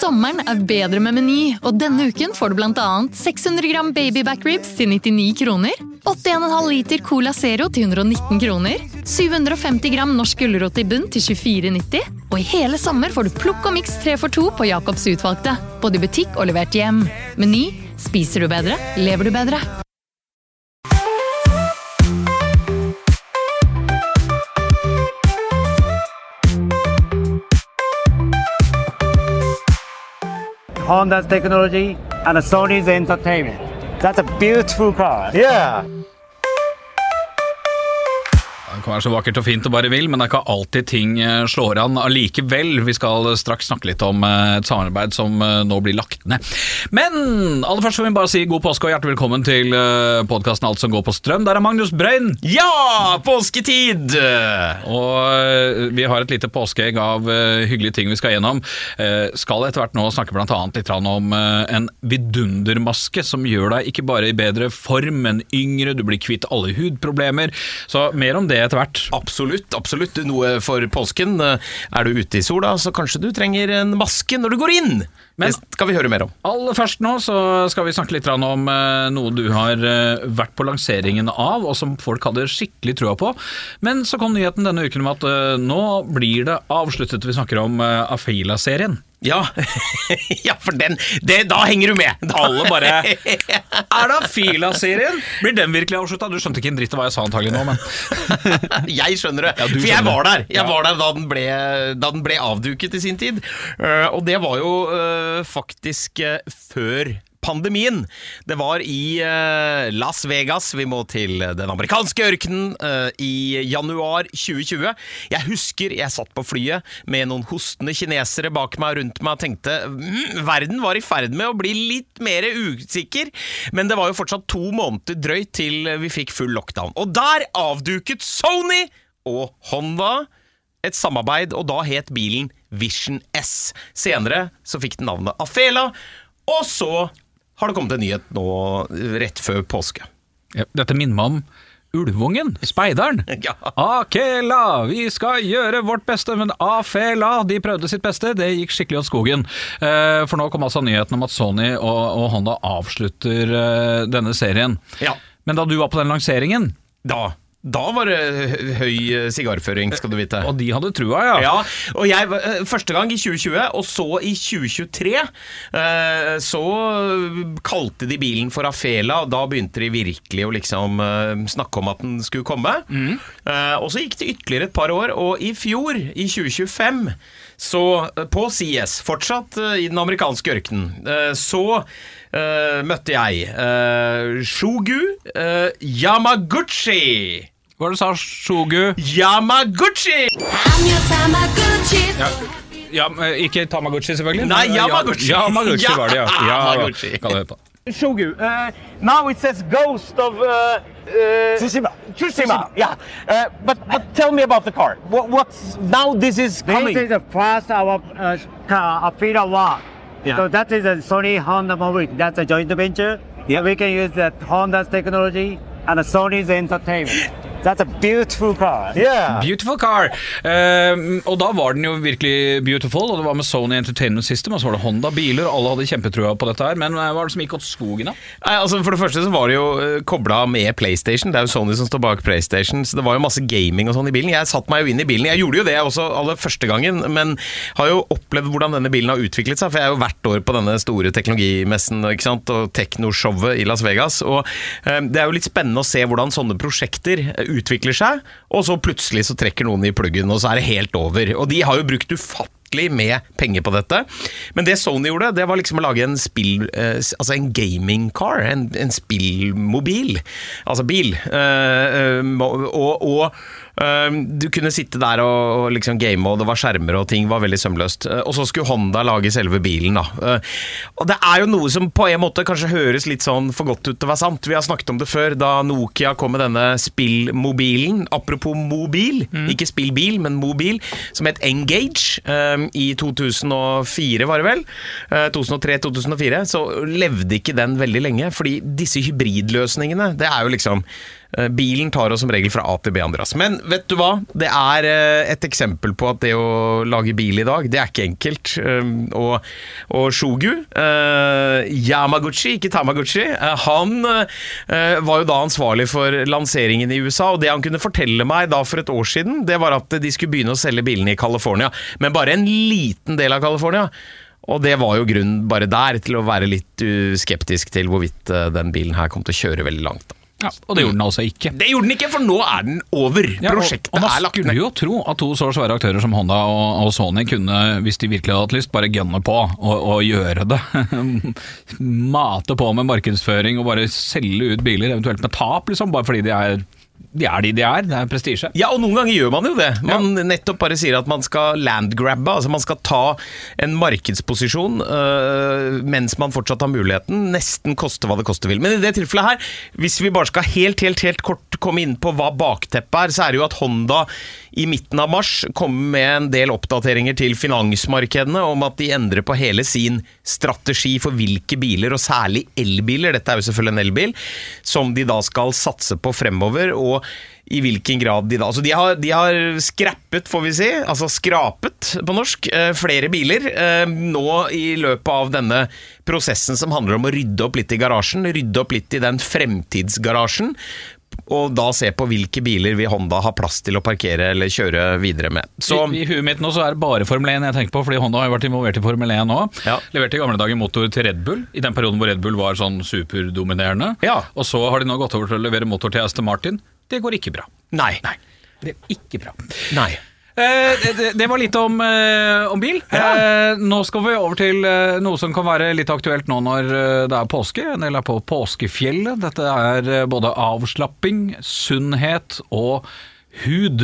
Sommeren bedre med Meny, og denne uken får du blant annet 600 gram baby back ribs til 99 kroner, 8,5 liter Cola Zero til 119 kroner, 750 gram norsk gulrot i bunn til 24,90, og i hele sommer får du plukk og mix 3 for 2 på Jacobs utvalgte, både i butikk og levert hjem. Meny, spiser du bedre, lever du bedre. Honda's technology and Sony's entertainment. That's a beautiful car. Yeah. Det kan være så vakkert og fint og bare vil, men det ikke alltid ting slår an allikevel. Vi skal straks snakke litt om et samarbeid som nå blir lagt ned. Men aller først vil vi bare si god påske og hjertelig velkommen til podcasten Alt som går på strøm. Der Magnus Brøyn. Ja, påsketid! Og vi har et lite påskeegg av hyggelige ting vi skal gjennom. Skal etter hvert nå snakke blant annet litt om en vidundermaske som gjør deg ikke bare i bedre form, men yngre. Du blir kvitt alle hudproblemer. Så mer om det etter hvert. Absolutt, absolutt. Noe for påsken. Er du ute i sola, så kanskje du trenger en maske når du går inn. Men det skal vi høre mer om. Aller først nå så skal vi snakke litt om noe du har vært på lanseringen av, og som folk hadde skikkelig trua på. Men så kom nyheten denne uken om at nå blir det avsluttet. Vi snakker om Afeela-serien. Ja, ja, for da henger du med. Alle bare, er det Afeela-serien? Blir den virkelig avsluttet? Du skjønte ikke en dritt av hva jeg sa antagelig nå, men jeg skjønner det, ja, for jeg var der. Jeg var der da den ble avduket i sin tid. Og det var jo faktisk før pandemien. Det var i Las Vegas. Vi må til den amerikanske ørkenen i januar 2020. Jeg husker jeg satt på flyet med noen hostende kinesere bak meg og rundt meg og tenkte, verden var i ferd med å bli litt mer usikker, men det var jo fortsatt 2 måneder drøyt til vi fikk full lockdown. Og der avduket Sony og Honda et samarbeid, og da het bilen Vision S. Senere så fikk den navnet Afeela, og så har det kommet en nyhet nå rett før påske. Ja, dette minner meg om Ulvungen, speideren. Ja. Akela, vi skal gjøre vårt beste, men Afeela, de prøvde sitt beste, det gikk skikkelig åt skogen. For nå kom altså nyheten om at Sony og Honda avslutter denne serien. Ja. Men da du var på den lanseringen, Da var det høy sigarføring, skal du vite. Og de hadde trua, ja. Ja, og jeg første gang i 2020, og så i 2023, så kalte de bilen for Afeela, og da begynte de virkelig å liksom snakke om at den skulle komme. Og så gikk det ytterligere et par år, og i fjor, i 2025, så på CES, fortsatt i den amerikanske ørkenen, så møtte jeg Shogu Yamaguchi. Hva var det du sa, Shogu? Yamaguchi! I'm your Tamagotchi. Ja, ikke Tamagotchi selvfølgelig. Nei, Yamaguchi. Yamaguchi var det, ja. Yamaguchi. Kan det hete. Shogu, now it says Ghost of Tsushima. Yeah. But tell me about the car. What's now? This is coming. This is the first our Afeela One. Yeah. So that is a Sony Honda Mobility. That's a joint venture. Yeah. We can use that Honda's technology and Sony's entertainment. That's a beautiful car. Yeah. Beautiful car. Og da var den jo virkelig beautiful, og det var med Sony Entertainment System, og så var det Honda biler, og alle hadde kjempetrua på dette her, men hva var det som gikk åt skogen da? Nei, altså for det første så var det jo koblet med PlayStation. Det er jo Sony som står bak PlayStation, så det var jo masse gaming og sånn i bilen. Jeg satt meg jo inn i bilen. Jeg gjorde jo det også aller første gangen, men har jo opplevd hvordan denne bilen har utviklet seg, for jeg er jo hvert år på denne store teknologimessen, ikke sant, og teknoshowet i Las Vegas, og det er jo litt spennende å se hvordan sånne prosjekter utvikler seg, og så plutselig så trekker noen i pluggen, og så er det helt over. Og de har jo brukt ufattelig med penger på dette. Men det Sony gjorde, det var liksom å lage en altså en gaming car, en spillmobil, altså bil. Du kunne sitte der og liksom game, og det var skjermer og ting var veldig sømløst. Og så skulle Honda lage selve bilen da. Og det er jo noe som på en måte kanskje høres litt sånn for godt ut til å være sant. Vi har snakket om det før, da Nokia kom med denne spillmobilen, apropos mobil, ikke spillbil, men mobil, som het Engage i 2004 var det vel, 2003-2004, så levde ikke den veldig lenge, fordi disse hybridløsningene, det er jo liksom Bilen tar oss som regel fra A til B, Andreas. Men vet du hva? Det et eksempel på at det å lage bil i dag, det ikke enkelt. Og Shogu, Yamaguchi, ikke Tamaguchi, han var jo da ansvarlig for lanseringen i USA, og det han kunne fortelle meg da for et år siden, det var at de skulle begynne å selge bilene i California, men bare en liten del av California. Og det var jo grunnen bare der til å være litt skeptisk til hvorvidt den bilen her kom til å kjøre veldig langt da. Ja, og det gjorde den altså ikke. Det gjorde den ikke, for nå den over. Prosjektet og lagt ned. Man skulle jo tro at to så svære aktører som Honda og Sony kunne, hvis de virkelig hadde hatt lyst, bare gønne på og gjøre det. Mate på med markedsføring og bare selge ut biler, eventuelt med tap, liksom, bare fordi de er det prestisje. Ja, og noen ganger gjør man jo det. Man nettopp bare sier at man skal landgrabbe, altså man skal ta en markedsposisjon mens man fortsatt har muligheten, nesten koste hva det koste vil. Men i det tilfellet her, hvis vi bare skal helt kort komme inn på hva bakteppet så det jo at Honda i midten av mars kom med en del oppdateringer til finansmarkedene om at de endrer på hele sin strategi for hvilke biler, og særlig elbiler, dette jo selvfølgelig en elbil, som de da skal satse på fremover, og i hvilken grad de da, altså de har skrappet, får vi si, altså skrapet på norsk, flere biler nå i løpet av denne prosessen som handler om å rydde opp litt i garasjen, rydde opp litt i den fremtidsgarasjen, og da se på hvilke biler vi Honda har plass til å parkere eller kjøre videre med. Så I huet mitt nå så det bare Formel 1 jeg tenker på, fordi Honda har jo vært involvert i Formel 1 nå. Ja. Leverte i gamle dager motor til Red Bull, i den perioden hvor Red Bull var sånn superdominerende. Ja. Og så har de nå gått over til å levere motor til Aston Martin. Det går ikke bra. Nei. Det ikke bra. Nei. Det var litt om bil. Nå skal vi over til noe som kan være litt aktuelt nå når det påske. En del på påskefjellet. Dette både avslapping, sunnhet og hud.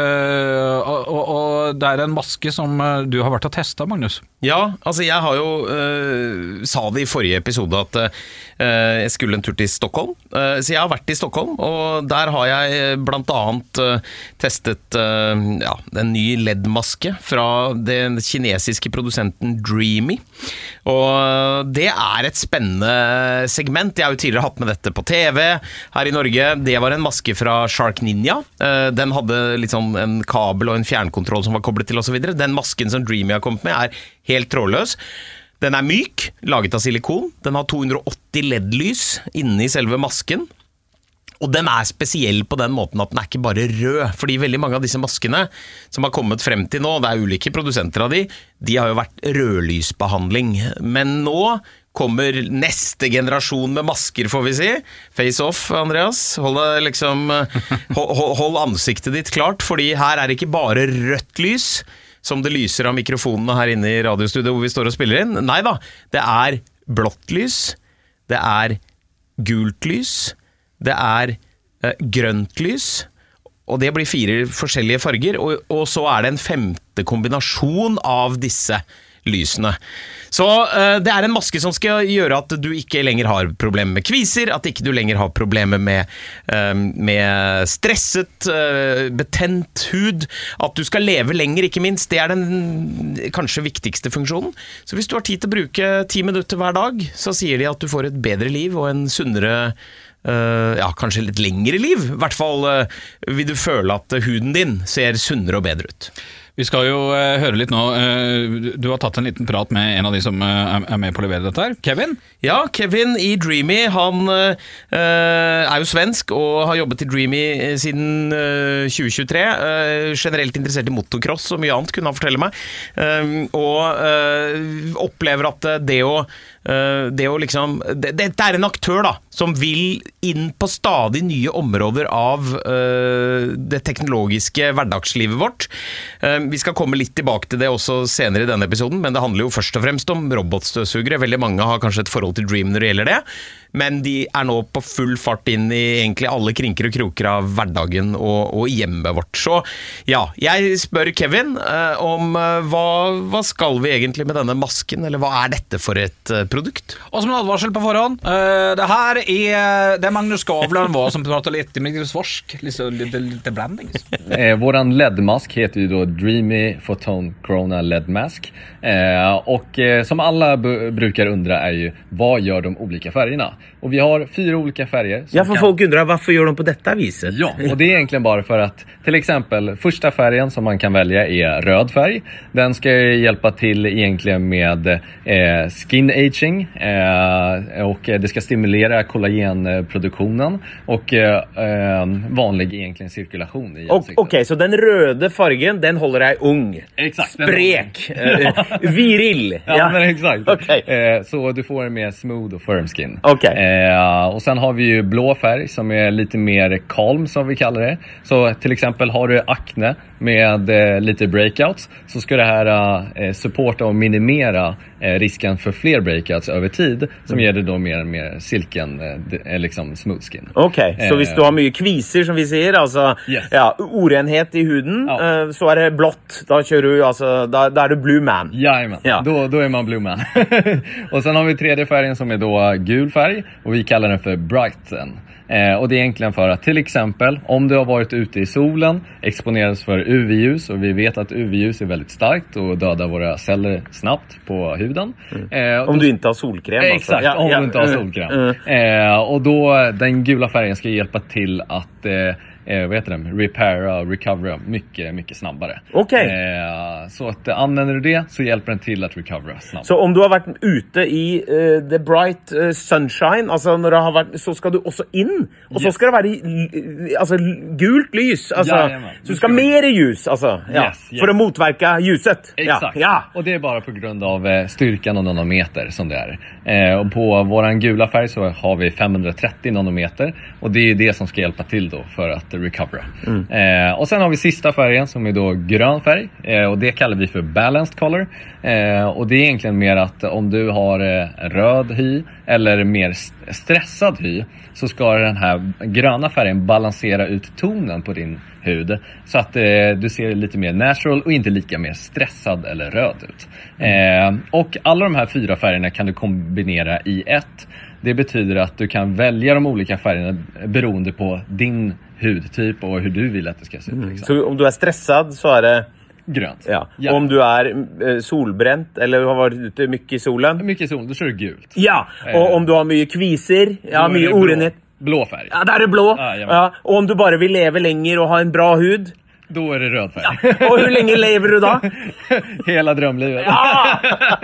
Og det en maske som du har vært og testet, Magnus. Ja, altså jeg har jo sa det i forrige episode at jeg skulle en tur til Stockholm. Så jeg har vært i Stockholm, og der har jeg blant annet testet en ny LED-maske fra den kinesiske produsenten Dreamy. Og det et spennende segment. Jeg har jo tidligere hatt med dette på TV her i Norge. Det var en maske fra Shark Ninja. Den hadde litt sånn en kabel og en fjernkontroll som var koblet til og så videre. Den masken som Dreamy har kommet med helt trådløs. Den myk, laget av silikon. Den har 280 LED-lys inne i selve masken. Og den spesiell på den måten at den ikke bare rød, fordi veldig mange av disse maskene som har kommet frem til nå, det ulike produsenter av de har jo vært rødlysbehandling. Men nå kommer neste generasjon med masker, får vi si. Face off, Andreas. Hold ansiktet ditt klart, fordi her det ikke bare rødt lys, som det lyser av mikrofonene her inne i radiostudiet hvor vi står og spiller inn. Nei da, det blått lys, det gult lys, det grønt lys, og det blir 4 forskjellige farger, og så det en 5. kombinasjon av disse lysene. Så det en maske som skal gjøre at du ikke lenger har problemer med kviser, at ikke du lenger har problemer med stresset, betent hud, at du skal leve lenger, ikke minst. Det den kanskje viktigste funksjonen. Så hvis du har tid til å bruke 10 minutter hver dag, så sier de at du får et bedre liv og en sunnere kanskje litt lengre liv. I hvert fall vil du føle at huden din ser sunnere og bedre ut. Vi skal jo høre litt nå. Du har tatt en liten prat med en av de som med på å levere dette her. Kevin? Ja, Kevin i Dreamy. Han jo svensk og har jobbet i Dreamy siden 2023. Generelt interessert i motocross og mye annet, kunne han fortelle meg. Og opplever at det en aktør da, som vil inn på stadig nye områder av det teknologiske hverdagslivet vårt. Vi skal komme litt tilbake til det også senere i denne episoden, men det handler jo først og fremst om robotstøvsugere. Veldig mange har kanskje et forhold til Dream når det gjelder det, men de nå på full fart inn i egentlig alle krinker og kroker av hverdagen og hjemmet vårt. Så ja, jeg spør Kevin om hva skal vi egentlig med denne masken, eller hva dette for et produkt. Och som en advarsel på förhand, det här är det Magnus Skavlan var som pratar lite med svorsk, lite blandning. Våran LED-mask heter ju då Dreamy Photon Corona LED-mask. Och som alla brukar undra är ju, vad gör de olika färgerna? Och vi har 4 olika färger. Ja, för folk undrar, varför gör de på detta viset? Ja, och det är egentligen bara för att till exempel första färgen som man kan välja är röd färg. Den ska hjälpa till egentligen med skin aging och det ska stimulera kollagenproduktionen och vanlig egentligen cirkulation i ansiktet. Okej, så den röda färgen, den håller dig ung. Exakt. Sprek. Viril. Ja, men exakt. Okay. Så du får en mer smooth och firm skin. Okej. Och sen har vi ju blå färg som är lite mer calm som vi kallar det. Så till exempel har du akne med lite breakouts, så ska det här supporta och minimera risken för fler breakouts över tid, som ger det då mer silken, liksom smooth skin. Okej, så hvis du har mycket kviser som vi ser, alltså ja, orenhet i huden, så är det blått, då kör du alltså, då är du blue man. Jajamän, då är man blue man. Och sen har vi tredje färgen som är då gul färg, och vi kallar den för brighten. Och det är egentligen för att till exempel om du har varit ute i solen, exponerats för UV-ljus, och vi vet att UV-ljus är väldigt starkt och dödar våra celler snabbt på huden. Om du inte har solkräm. Exakt, alltså. om du inte har solkräm. Och då den gula färgen ska hjälpa till att vad heter det? Repaira och recovera mycket snabbare. Okej. Så att använder du det så hjälper den till att recovera snabbt. Så om du har varit ute i the bright sunshine, alltså när du har varit, så ska du också in och så ska det vara alltså gult lys, alltså så du ska mer i ljus, alltså för att motverka ljuset. Exakt. Ja. Och det är bara på grund av styrkan och nanometer som det är. Och på våran gula färg så har vi 530 nanometer, och det är det som ska hjälpa till då för att recovera. Och sen har vi sista färgen som är då grön färg, och det kallar vi för balanced color. Och det är egentligen mer att om du har röd hy eller mer stressad hy, så ska den här gröna färgen balansera ut tonen på din hud, så att du ser lite mer natural och inte lika mer stressad eller röd ut. Och alla de här 4 färgerna kan du kombinera i ett. Det betyder att du kan välja de olika färgerna beroende på din hudtyp och hur du vill att det ska se ut. Så om du är stressad så är det grönt. Ja. Om du är solbränt eller har varit ute mycket i solen. Mycket i solen, då kör du gult. Ja, och om du har mycket kviser, mycket orenhet. Blå färg. Ja, där är blå. Och om du bara vill leva längre och ha en bra hud. Då är det röd färg. Ja. Och hur länge lever du då? Hela drömlivet. Ja!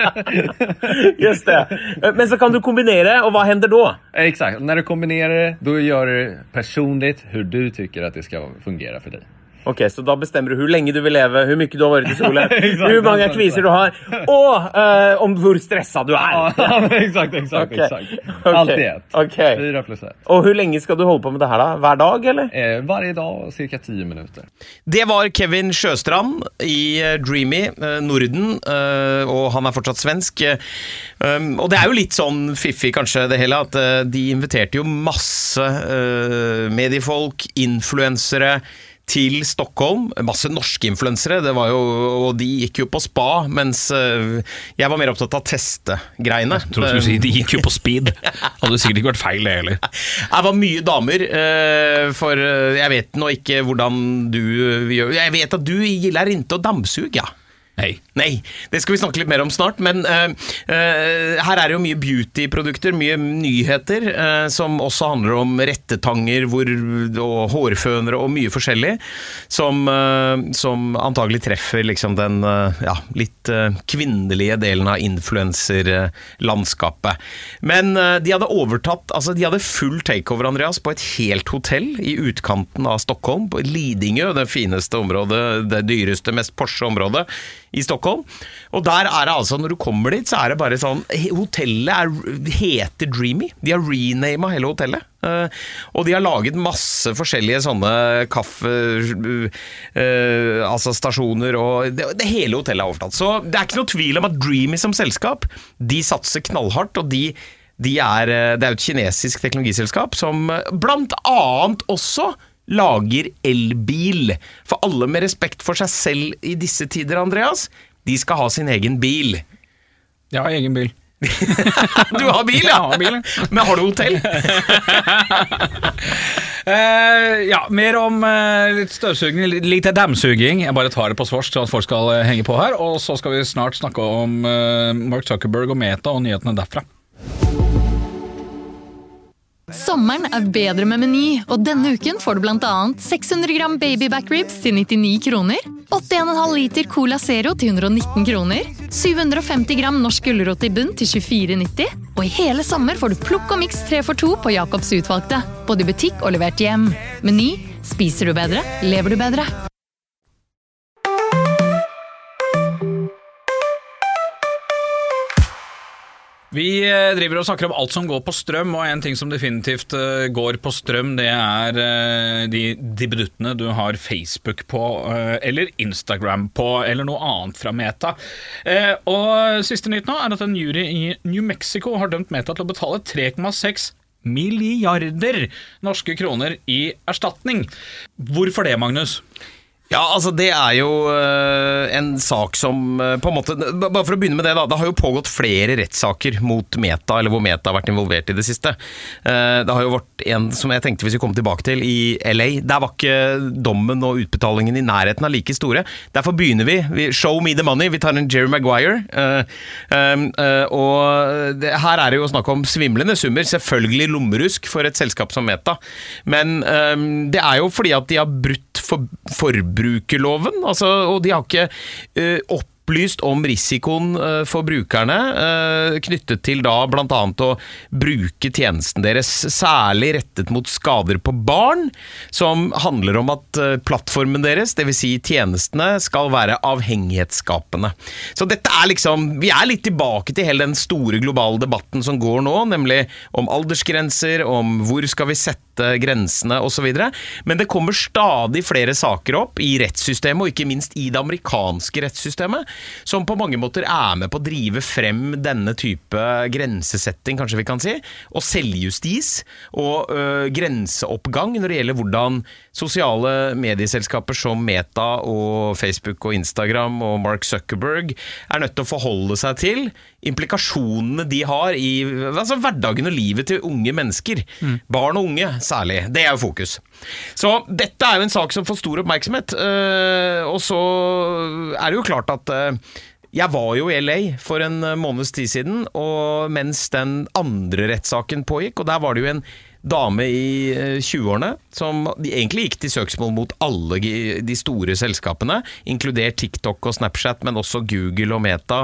Just det. Men så kan du kombinera, och vad händer då? Exakt, när du kombinerar det, då gör du personligt hur du tycker att det ska fungera för dig. Okej, så då bestämmer du hur länge du vill leva, hur mycket du har varit i solen, hur många kviser du har och om hur stressad du är. Ja, exakt. Allt i ett. 4 + 1. Och hur länge ska du hålla på med det här då? Var dag eller? Varje dag, cirka 10 minuter. Det var Kevin Sjöstrand i Dreamy Norden, och han är fortsatt svensk. Och det är ju lite sån fiffig kanske det hela, att de inviterade ju masse mediefolk, influensere till Stockholm, masse norske influensere, det var jo, og de gikk jo på spa, mens jeg var mer opptatt av testegreiene. Jeg tror du skulle si, de gikk jo på speed. Hadde sikkert ikke vært feil det heller. Det var mye damer, for jeg vet nå ikke hvordan du gjør. Jeg vet at du gillar inte å dammsuge, ja. Nej, det ska vi snakke litt mer om snart, men her er det jo mye beauty-produkter, mye nyheter, som også handler om rettetanger og hårfønere og mye forskjellig, som antagelig treffer liksom den litt kvinnelige delen av influencerlandskapet. Men de hadde overtatt, altså de hadde full takeover, Andreas, på et helt hotell i utkanten av Stockholm, på Lidingö, det fineste området, det dyreste, mest Porsche området i Stockholm. Og der er det altså, når du kommer dit, så er det bare sånn, hotellet heter Dreamy. De har renamet hele hotellet. Og de har laget masse forskjellige sånne altså stasjoner, og det hele hotellet er overtatt. Så det er ikke noe tvil om at Dreamy som selskap, de satser knallhardt, og det er jo et kinesisk teknologiselskap som blant annet også lager elbil. For alle med respekt for seg selv i disse tider, Andreas, de skal ha sin egen bil. Ja, egen bil. Du har bil, ja? Jeg har bil, ja. Men har du hotell? Ja, mer om litt støvsugning, litt dammsuging. Jeg bare tar det på svorsk så at folk skal henge på her. Og så skal vi snart snakke om Mark Zuckerberg og Meta og nyhetene derfra. Sommeren bedre med Meny, og denne uken får du blant annet 600 gram baby back ribs til 99 kroner, 81,5 liter Cola Zero til 119 kroner, 750 gram norsk gulrot i bunn til 24,90, og i hele sommer får du plukk og mix 3 for 2 på Jacobs utvalgte, både i butikk og levert hjem. Meny, spiser du bedre, lever du bedre. Vi driver og snakker om alt som går på strøm, og en ting som definitivt går på strøm, det de beduttene du har Facebook på, eller Instagram på, eller noe annet fra Meta. Og siste nytt nå at en jury i New Mexico har dømt Meta til å betale 3,6 milliarder norske kroner i erstatning. Hvorfor det, Magnus? Ja, altså det jo en sak som på en måte, bare for å begynne med det da, det har jo pågått flere rettssaker mot Meta, eller hvor Meta har vært involvert i det siste. Det har jo vært en som jeg tenkte vi skulle komme tilbake til i LA. Der var ikke dommen og utbetalingen i nærheten av like store. Derfor begynner vi show me the money, vi tar en Jerry Maguire. Og her det jo snakk om svimlende summer, selvfølgelig lommerusk for et selskap som Meta. Men det jo fordi at de har brutt forbrukerloven, altså, og de har ikke opplyst om risikoen for brukerne knyttet til da blant annet å bruke tjenesten deres, særlig rettet mot skader på barn, som handler om at plattformen deres, det vil si tjenestene, skal være avhengighetsskapende. Så dette liksom, vi litt tilbake til hele den store globale debatten som går nå, nemlig om aldersgrenser, om hvor skal vi sette grensene og så videre. Men det kommer stadig flere saker opp i rettssystemet, og ikke minst i det amerikanske rettssystemet, som på mange måter med på å drive frem denne type grensesetting, kanskje vi kan si, og selvjustis, og grenseoppgang når det gjelder hvordan sosiale medieselskaper som Meta og Facebook og Instagram og Mark Zuckerberg nødt til å forholde seg til implikasjonene de har i hverdagen og livet til unge mennesker. Barn og unge særlig. Det jo fokus. Så dette jo en sak som får stor oppmerksomhet. Og så det jo klart at jeg var jo i LA for en måneds tid siden, og mens den andre rettssaken pågikk, og der var det jo en dame i 20-årene som egentlig gikk til søksmål mot alle de store selskapene, inkludert TikTok og Snapchat, men også Google og Meta.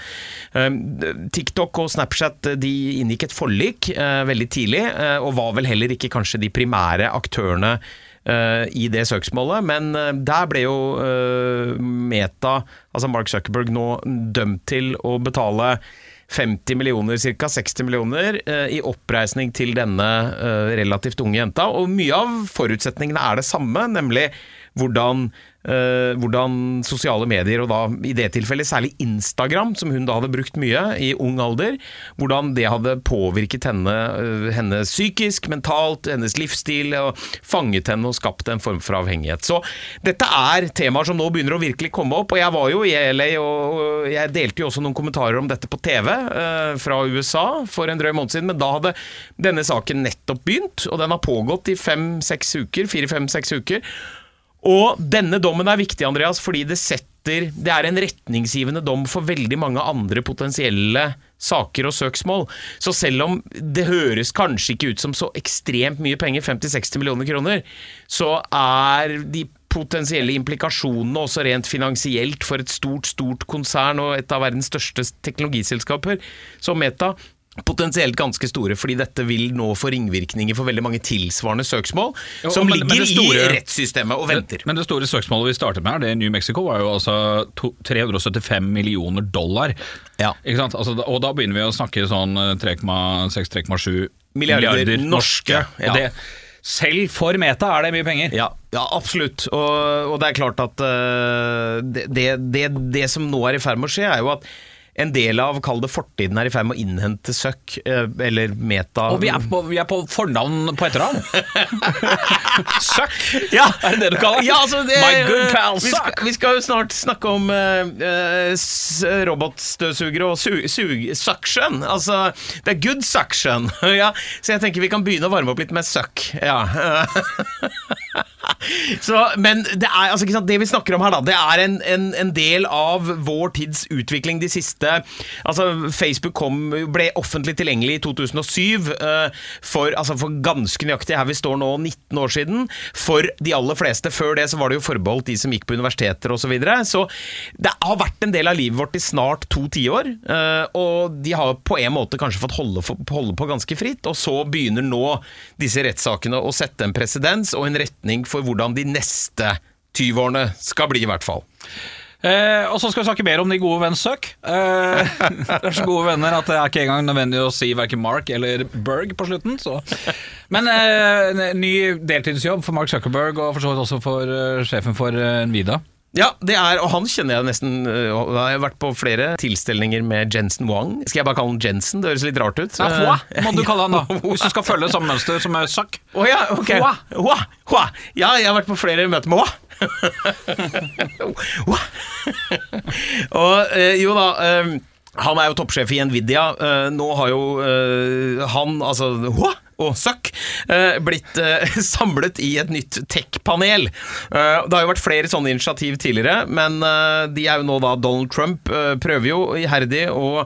TikTok og Snapchat de inngikk et forlik veldig tidlig, og var vel heller ikke kanskje de primære aktørene i det søksmålet, men der ble jo Meta, altså Mark Zuckerberg, nå dømt til å betale 50 millioner, cirka 60 millioner i oppreisning til denne relativt unge jenta, og mye av forutsetningene det samme, nemlig hvordan sosiale medier, og da i det tilfellet særlig Instagram, som hun da hadde brukt mye i ung alder, hvordan det hadde påvirket henne psykisk, mentalt, hennes livsstil, og fanget henne og skapt en form for avhengighet. Så dette temaer som nå begynner å virkelig komme opp, og jeg var jo i LA, og jeg delte jo også noen kommentarer om dette på TV fra USA for en drøy måned siden, men da hadde denne saken nettopp begynt, og den har pågått i 4-5-6 uker, og denne dommen viktig, Andreas, fordi det en retningsgivende dom for veldig mange andre potensielle saker og søksmål. Så selv om det høres kanskje ikke ut som så ekstremt mye penger, 50-60 millioner kroner, så de potensielle implikasjonene også rent finansielt for et stort konsern og et av verdens største teknologiselskaper som Meta, potensielt ganske store, fordi dette vil nå få ringvirkninger for veldig mange tilsvarende søksmål som ligger i rettssystemet og venter. Men det store søksmålet vi startet med det i New Mexico var jo altså 375 millioner dollar. Ja. Ikke sant? Altså, og da begynner vi å snakke sånn 3,6-3,7 milliarder norske. Ja. Og det selv for Meta det mye penger. Ja, absolutt. Og det klart at det som nå i ferd med å skje jo at en del av, kall det fortiden her I ferd med å innhente søkk, eller meta. Og vi er på fornavn på etternavn. Søkk? Ja. Det du kaller? Ja, altså det, My good pal Søkk. Vi skal jo snart snakke om robotstøvsugere og suction. Altså, det good suction. Ja. Så jeg tenker vi kan begynne å varme opp litt med søkk. Ja. Så, men det altså, ikke sant, det vi snakker om her da, det en del av vår tids utvikling de siste, altså Facebook ble offentlig tilgjengelig I 2007 for ganske nøyaktig her vi står nå 19 år siden. For de aller fleste før det så var det jo forbeholdt de som gikk på universiteter og så videre, så det har vært en del av livet vårt I snart 2 tiår, og de har på en måte kanskje fått holde på ganske fritt, og så begynner nå disse rettssakene å sette en presedens og en retning for hvordan de neste 20-årene skal bli I hvert fall. Og så skal vi snakke mer om de gode vennsøk. Det så gode venner at det ikke engang nødvendig å si hverken Mark eller Berg på slutten. Så. Men ny deltidsjobb for Mark Zuckerberg og for så vidt også for sjefen for Nvidia. Ja, det og han kjenner jeg nesten. Jeg har vært på flere tilstelninger med Jensen Huang. Skal jeg bare kalle han Jensen? Det høres litt rart ut. Hua, må du kalle han da. Hvis du skal følge samme mønster som Zuck. Ja, ok. Hua. Ja, jeg har vært på flere møter med Hua. Og jo da, han jo toppsjef I Nvidia. Nå har jo han, altså Hua og Zuck blitt samlet I et nytt tech-panel. Det har jo vært flere sånne initiativ tidligere, men de jo nå da, Donald Trump prøver jo iherdig å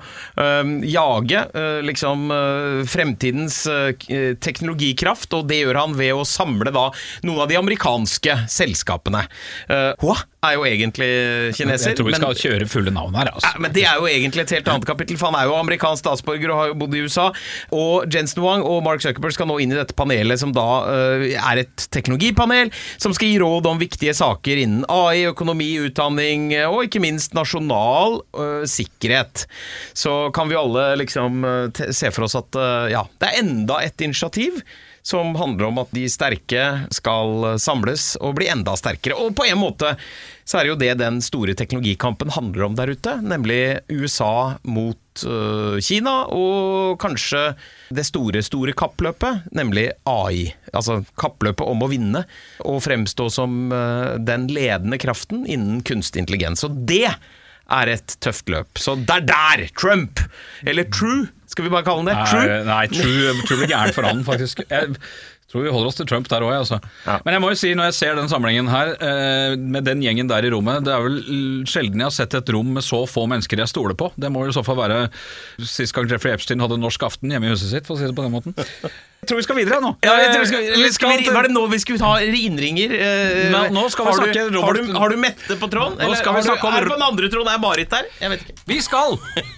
jage liksom fremtidens teknologikraft, og det gjør han ved å samle da noen av de amerikanske selskapene. Hua jo egentlig kineser. Jeg tror vi skal kjøre fulle navn her. Altså. Men det jo egentlig et helt annet kapittel, for han jo amerikansk statsborger og har jo bodd I USA, og Jensen Huang og Mark Zuckerberg skal nå inn I dette panelet som da et teknologipanel som skal gi råd om viktige saker innen AI, økonomi, utdanning og ikke minst nasjonal sikkerhet. Så kan vi alle liksom se for oss at ja, det enda et initiativ som handler om at de sterke skal samles og bli enda sterkere. Og på en måte så det jo det den store teknologikampen handler om der ute, nemlig USA mot Kina, og kanskje det store kappløpet, nemlig AI. Altså kappløpet om å vinne, og fremstå som den ledende kraften innen kunstig intelligens. Og det et tøft løp. Så der, Trump, eller True, skal vi bare kalle det? True? Nei, True blir gærent for han, faktisk. Jeg tror vi holder oss til Trump der også, altså. Ja. Men jeg må jo si, når jeg ser den samlingen her, med den gjengen der I rommet, det vel sjelden jeg har sett et rom med så få mennesker jeg stoler på. Det må jo I så fall være sist gang Jeffrey Epstein hadde norsk aften hjemme I huset sitt, for å si det på den måten. Jeg tror vi skal videre nå. Ja, var det nå vi skulle ta innringer? Nå skal vi snakke Robert. Har du Mette på tråden? Eller skal vi snakke om på den andre tråden? Marit der? Jeg vet ikke. Vi skal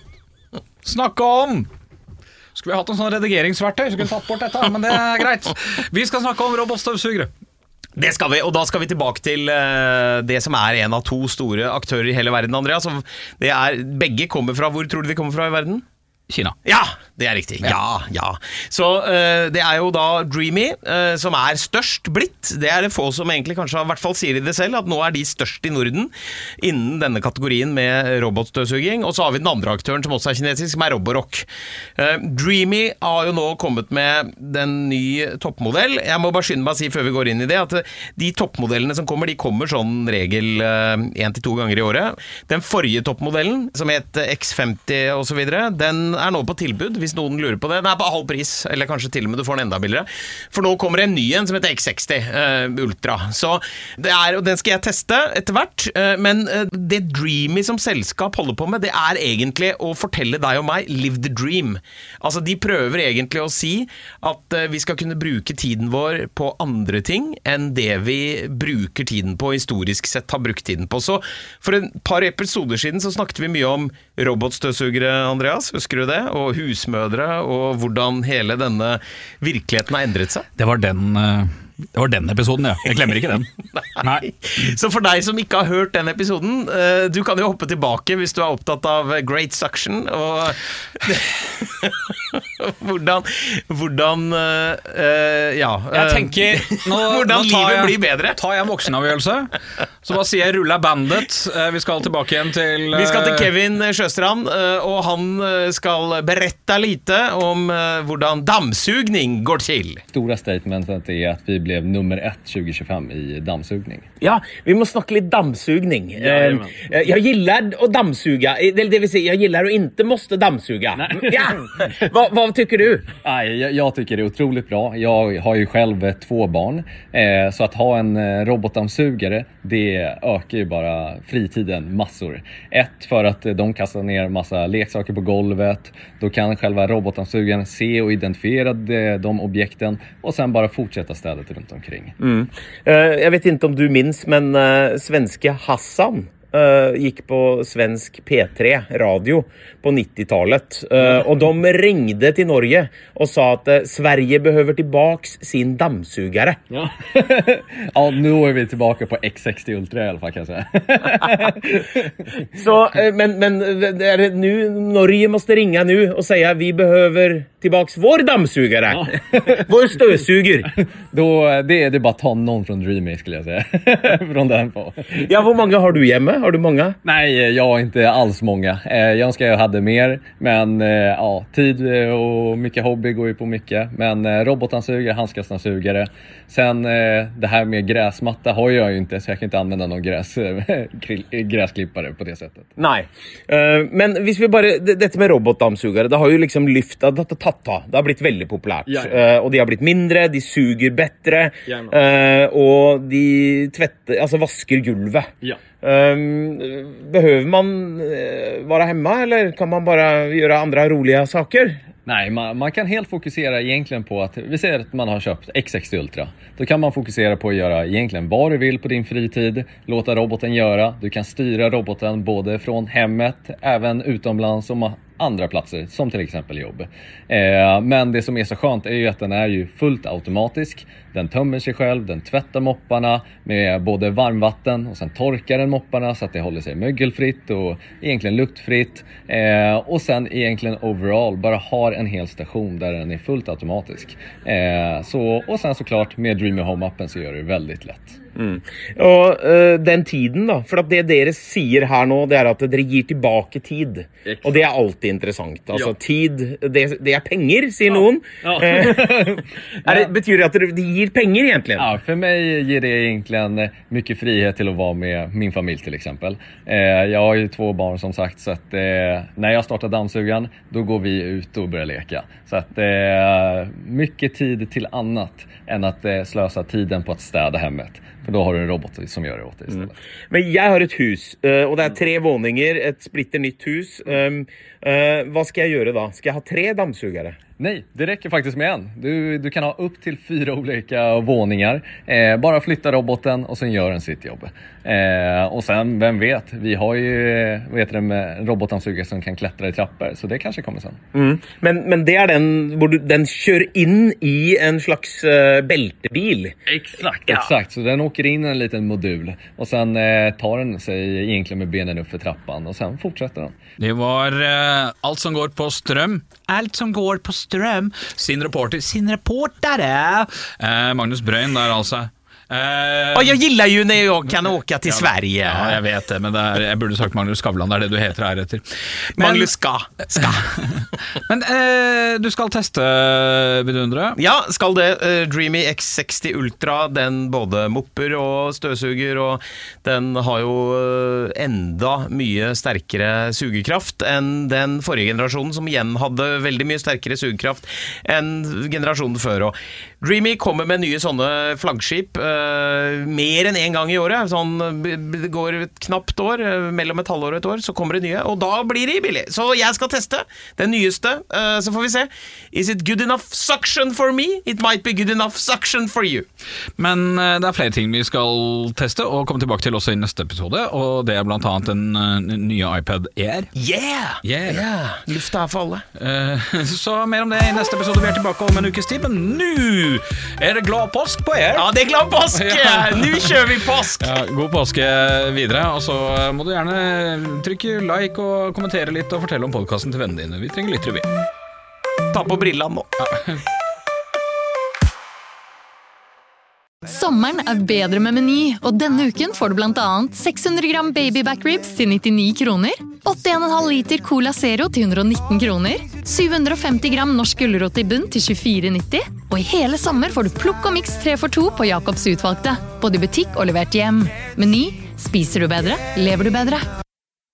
snakke om... Skulle vi hatt en sånn redigeringsverktøy, så kunne vi tatt bort dette, men det greit. Vi skal snakke om robotstøvsugere. Det skal vi, og da skal vi tilbake til det som en av 2 store aktører I hele verden, Andreas. Det begge kommer fra, hvor tror du de kommer fra I verden? Kina. Ja, det riktig. Ja. Så det jo da Dreamy som størst blitt. Det det få som egentlig kanskje I hvert fall sier det selv, at nå de størst I Norden innen denne kategorien med robotstøvsuging. Og så har vi den andre aktøren som også kinesisk, som Roborock. Dreamy har jo nå kommet med den nye toppmodell. Jeg må bare skynde meg å si før vi går inn I det, at de toppmodellene som kommer, de kommer sånn regel 1 til 2 ganger I året. Den forrige toppmodellen, som het X50 og så videre, den nå på tilbud, hvis noen lurer på det. Den på halv pris, eller kanskje til og med du får den enda billigere. For nå kommer en ny en som heter X60 Ultra. Så det og den skal jeg teste etter hvert, men det Dreamy som selskap holder på med, det egentlig å fortelle deg og meg, live the dream. Altså, de prøver egentlig å si at vi skal kunne bruke tiden vår på andre ting enn det vi bruker tiden på, historisk sett har brukt tiden på. Så for et par episoder siden så snakket vi mye om robotstøvsugere, Andreas, husker du det? Og husmødre, og hvordan hele denne virkeligheten har endret seg. Det var den Det var den episoden, ja. Jeg glemmer ikke den. Nei. Så for deg som ikke har hørt den episoden, du kan jo hoppe tilbake hvis du er opptatt av Great Suction og hvordan Jeg tenker hvordan livet blir bedre. Tar jeg en voksenavgjørelse, så bare sier jeg rulla bandet. Vi skal tilbake igjen til Vi skal til Kevin Sjøstrand, og han skal berette lite om hvordan dammsugning går til. Stora statementet är att vi blev nummer 1 2025 i dammsugning. Ja, vi må snakke litt dammsugning. Jag gillar att dammsuga. Det vill säga, jag gillar att inte måste dammsuga. Ja. Vad tycker du? Nej, jag tycker det är otroligt bra. Jag har ju själv 2 barn. Så att ha en robotdammsugare, det ökar ju bara fritiden massor. Ett, för att de kastar ner massa leksaker på golvet. Då kan själva robotdammsugaren se och identifiera de objekten. Och sen bara fortsätta städet runt omkring. Jag vet inte om du minns, men svenska Hassan gick på svensk P3 radio på 90-talet. Och de ringde till Norge och sa att Sverige behöver tillbaks sin dammsugare. Ja. Ja, nu är vi tillbaka på X60 Ultra i alla fall, kan jag säga. Så, men är det nu Norge måste ringa nu och säga vi behöver tillbaks vår dammsugare. Ja. Vår stövsuger. Då det är bara att ta någon från Dreamy, skulle jag säga. Från den på. Ja, hur många har du hemma? Har du många? Nej, jag har inte alls många. Jag önskar jag hade mer, men ja, tid och mycket hobby går ju på mycket. Men robotdammsugare, handskdammsugare. Sen det här med gräsmatta har jag ju inte, så jag kan inte använda någon gräsklippare på det sättet. Nej. Men hvis vi bara detta med robotdammsugare, det har ju liksom lyftat det har blivit väldigt populärt. Och de har blivit mindre, de suger bättre. Och de tvättar, alltså vasker gulvet. Ja. Behöver man vara hemma eller kan man bara göra andra roliga saker? Nej, man kan helt fokusera egentligen på att, vi säger att man har köpt X60 Ultra. Då kan man fokusera på att göra egentligen vad du vill på din fritid, låta roboten göra. Du kan styra roboten både från hemmet, även utomlands och andra platser, som till exempel jobb. Men det som är så skönt är ju att den är ju fullt automatisk. Den tömmer sig själv, den tvättar mopparna med både varmvatten och sen torkar den mopparna så att det håller sig mögelfritt och egentligen luktfritt. Och sen egentligen overall bara har en hel station där den är fullt automatisk. Och sen såklart med Dreamy Home-appen så gör det väldigt lätt. Och den tiden då, för att det dere säger här nu, det är att dere ger tillbaka tid. Exakt. Och det är alltid intressant. Alltså tid, det är pengar, säger någon. Ja. Betyder det att det ger pengar egentligen? Ja, för mig ger det egentligen mycket frihet till att vara med min familj till exempel. Jag har ju 2 barn som sagt, så att när jag startar dammsugaren, då går vi ut och börjar leka. Så att mycket tid till annat än att slösa tiden på att städa hemmet. För då har du en robot som gör det åt dig istället. Men jag har ett hus och det är 3 våningar, ett splitter nytt hus. Vad ska jag göra då? Ska jag ha 3 dammsugare? Nej, det räcker faktiskt med en. Du kan ha upp till 4 olika våningar. Bara flytta roboten och sen gör den sitt jobb. Och sen, vem vet, vi har ju en robotdammsugare som kan klättra i trappor. Så det kanske kommer sen. Men det är den kör in i en slags bältebil. Exakt, så den åker in i en liten modul. Och sen tar den sig egentligen med benen upp för trappan. Och sen fortsätter den. Det var allt som går på ström. Allt som går på ström. Sin reportare. Magnus Brøyn där alltså. Jag gillar ju när jag kan åka till Sverige. Ja, jag vet det, men jag burde sagt Magnus Skavlan, det är det du heter här efter. Magnus ska. Men du skal teste vidundre? Ja, skal det. Dreamy X60 Ultra, den både mopper og støvsuger, og den har jo enda mye sterkere sugekraft enn den forrige generasjonen, som igjen hadde veldig mye sterkere sugekraft enn generasjonen før. Og Dreamy kommer med nye sånne flaggskip mer enn en gang i året. Sånn, det går et knapt år, mellom et halvår og et år, så kommer det nye, og da blir det billig. Så jeg skal teste den nyeste, så får vi se. Is it good enough suction for me? It might be good enough suction for you. Men det flere ting vi skal teste og komme tilbake til også i neste episode, og det blant annet den nye iPad Air. Yeah. Lufta for alle. Så mer om det i neste episode. Vi tilbake om en ukes tid, men nå det glad påsk på Air. Ja, det glad påsk! Nå kjører vi påsk! Ja, god påske videre, og så må du gjerne trykke like og kommentere litt og fortelle om podcasten til vennene dine. Vi trenger litt revy. Ta på brillene nå. Sommeren bedre med Meny, og denne uken får du blant annet 600 gram baby back ribs til 99 kroner, 81,5 liter Cola Zero til 119 kroner, 750 gram norsk gulrot i bunn til 24,90, og i hele sommer får du plukk og mix 3 for 2 på Jacobs utvalgte, både i butikk og levert hjem. Meny, spiser du bedre, lever du bedre.